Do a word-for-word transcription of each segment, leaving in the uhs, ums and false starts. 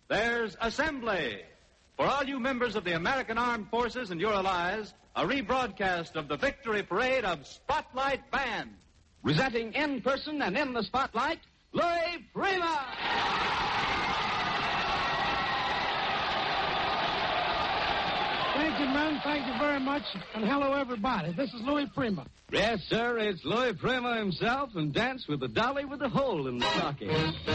there's Assembly. For all you members of the American Armed Forces and your allies, a rebroadcast of the victory parade of Spotlight Band. Presenting in person and in the spotlight, Louis Prima! Thank you, men. Thank you very much. And hello, everybody. This is Louis Prima. Yes, sir, it's Louis Prima himself and Dance with the Dolly with the hole in the stocking.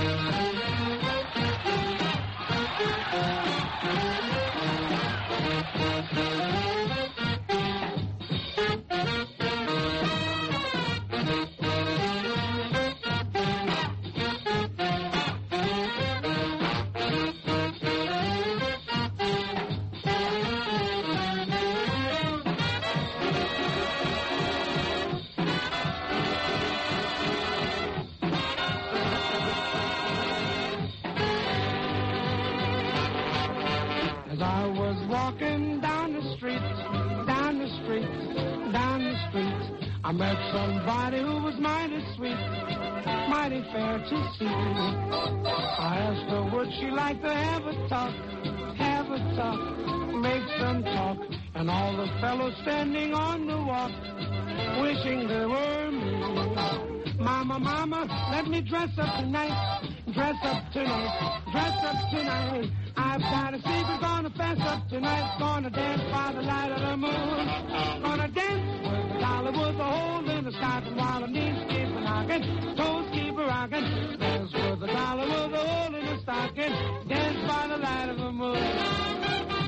I met somebody who was mighty sweet, mighty fair to see. I asked her, would she like to have a talk, have a talk, make some talk, and all the fellows standing on the walk, wishing they were me. Mama, mama, let me dress up tonight, dress up tonight, dress up tonight. I've got a secret, gonna fess up tonight, gonna dance by the light of the moon, gonna dance with the dollar with a hole in the stocking while the knees keep a knocking, toes keep a rocking, dance with the dollar with a hole in the stocking, dance by the light of the moon.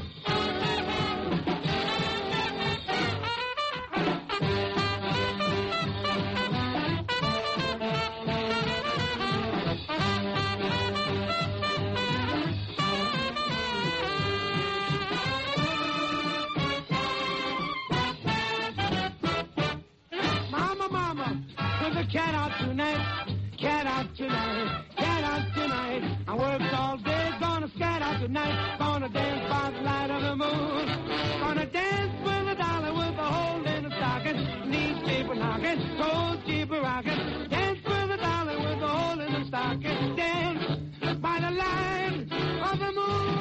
Cat out tonight, cat out tonight, cat out tonight. I worked all day, gonna scat out tonight, gonna dance by the light of the moon. Gonna dance with a dollar with a hole in the stocking, knees keep a knocking, toes keep a rocking. Dance with a dollar with a hole in the stocking, dance by the light of the moon.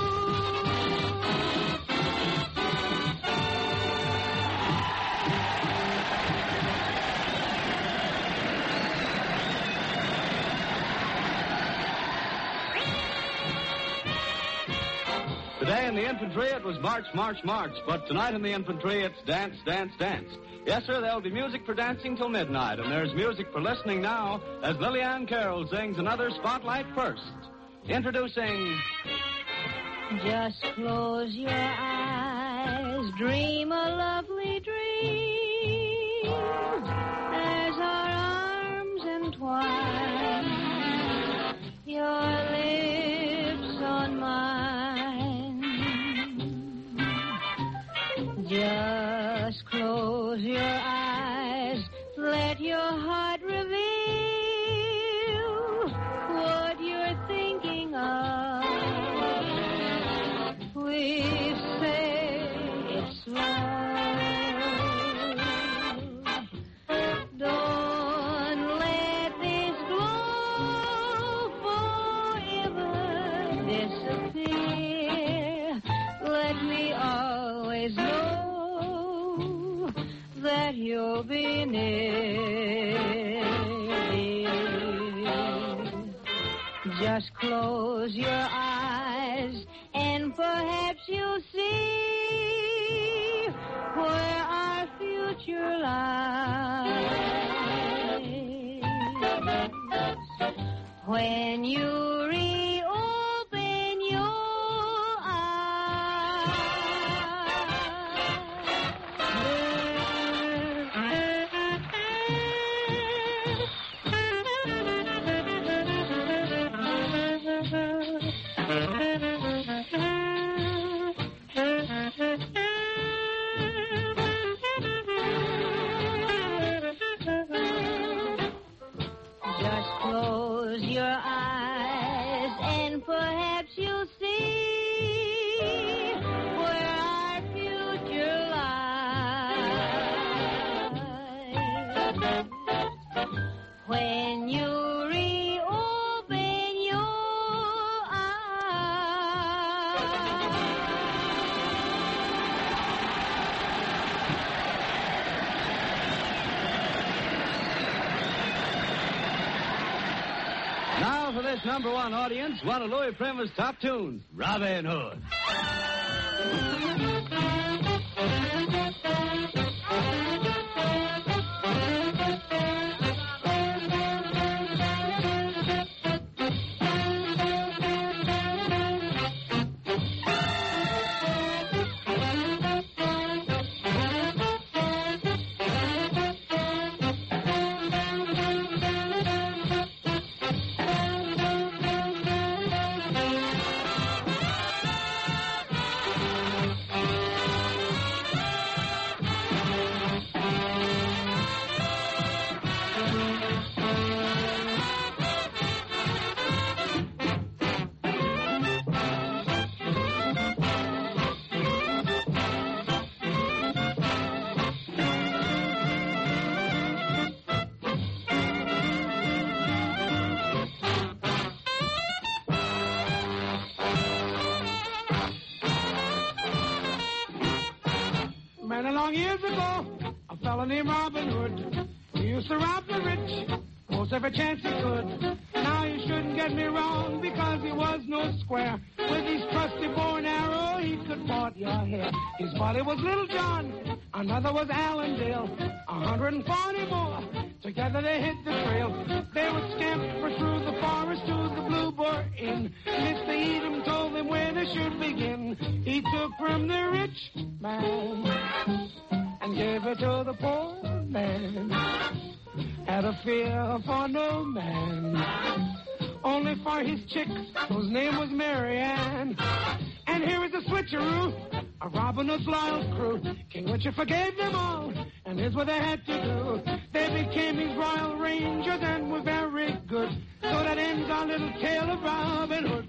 Today in the infantry, it was march, march, march. But tonight in the infantry, it's dance, dance, dance. Yes, sir, there'll be music for dancing till midnight. And there's music for listening now as Lillian Carroll sings another Spotlight First. Introducing... Just close your eyes, dream a lovely dream as our arms entwine, your lips on mine. Just close your eyes, let your heart reveal what you're thinking of. We say it's love. Don't let this glow forever disappear. Let me always know that you'll be near. Just close your eyes and perhaps you'll see where our future lies. When you reopen your eyes, just close your eyes Now for this number one audience, one of Louis Prima's top tunes, Robin Hood. Many long years ago, a fellow named Robin Hood, he used to rob the rich most every chance he could. Now you shouldn't get me wrong, because he was no square. With his trusty bow and arrow, he could part your hair. His body was Little John, another was Allendale, a hundred and forty more. Together they hit the trail. They would scamper through the forest to the Bluebird Inn. Mister Edom told them where they should begin. He took from the rich man and gave it to the poor man. Had a fear for no man, only for his chick, whose name was Mary Ann. And here is a switcheroo, a Robin Hood's loyal crew. King Richard forgave them all, and here's what they had to do. They became his royal rangers and were very good. So that ends our little tale of Robin Hood.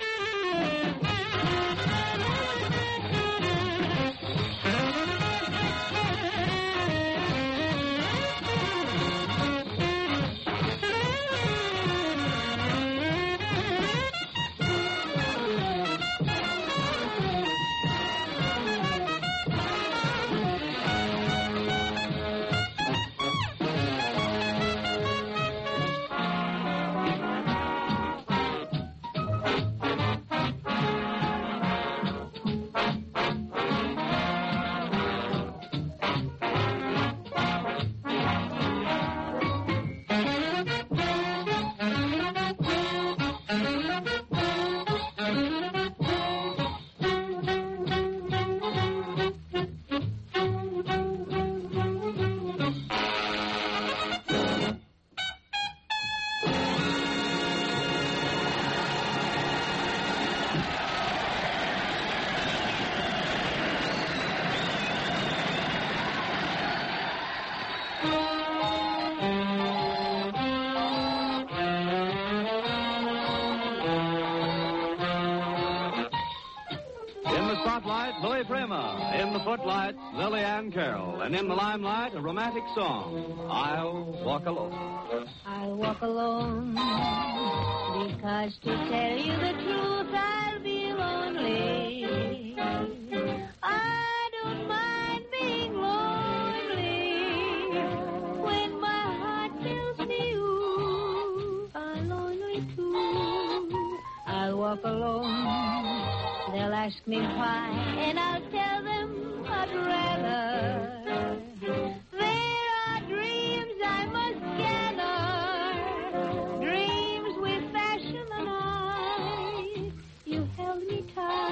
Louis Prima. In the footlights, Lillian Carroll. And in the limelight, a romantic song, I'll Walk Alone. I'll walk alone, because to tell you the truth, I'll be lonely. I don't mind being lonely when my heart tells me you are lonely too. I'll walk alone. They'll ask me why, and I'll tell them I'd rather. There are dreams I must gather, dreams we fashion the night. You held me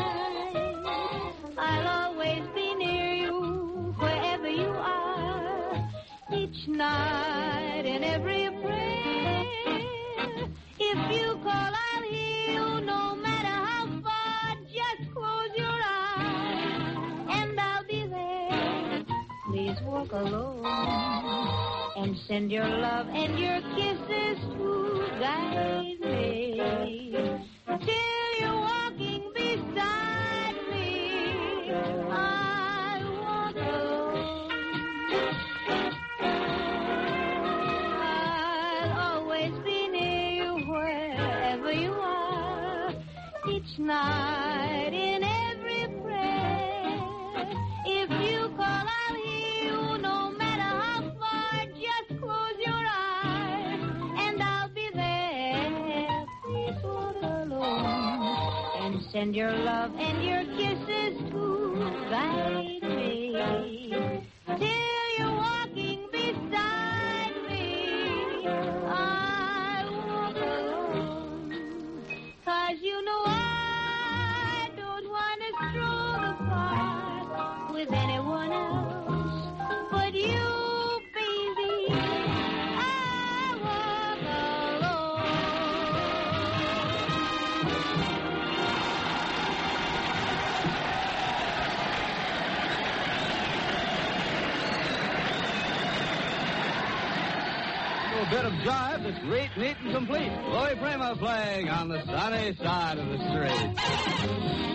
tight. I'll always be near you, wherever you are, each night in every prayer. If you call, I'll hear you, no matter how far. Just close your eyes, and I'll be there. Please walk alone, and send your love and your kisses to guide me. Till you're walking beside me, I'll walk alone. I'll always be near you, wherever you are, each night in every prayer. If you call, I'll hear you, no matter how far. Just close your eyes, and I'll be there. Send your love and your kisses to guide me till you're walking beside me. I walk alone, 'cause you know I don't want to stroll the park with anyone else but you, baby. I walk alone. A bit of jive that's neat, neat and complete. Louis Prima playing on the sunny side of the street.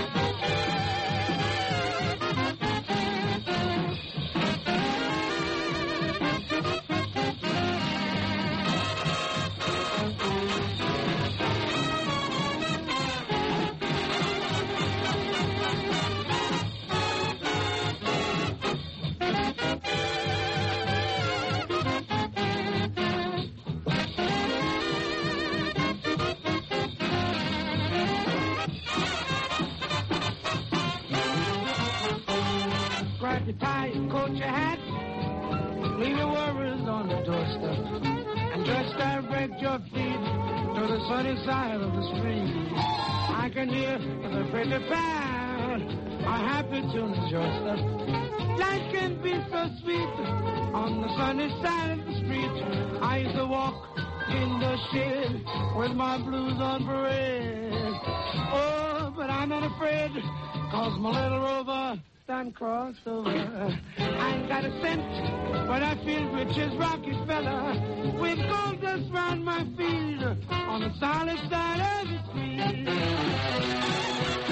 Grab your tie, your coat, your hat. Leave your worries on the doorstep. And just direct your feet to the sunny side of the street. I can hear the pretty band. A happy tune is your stuff. Life can be so sweet on the sunny side of the street. I used to walk in the shade with my blues on parade. Oh, but I'm not afraid, 'cause my little rover done crossed over. I ain't got a cent, but I feel rich as Rocky Fella, with gold dust round my feet on the solid side of the street.